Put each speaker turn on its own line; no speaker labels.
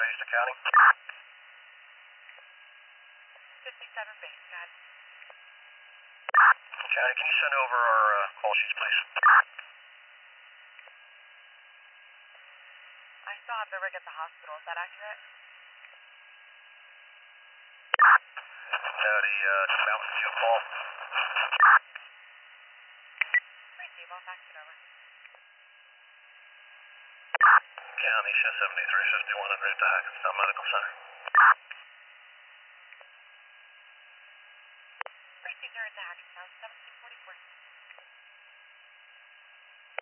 Mesa County.
57 base, got it.
County, can you send over our call sheets, please?
I still have the rig at the hospital. Is that accurate?
No, the Mountain Dew call.
Right, Dave, I'll fax it over.
County, show 7351 en route to Hackensack Medical Center.
Received her at the Hackensack, 1744.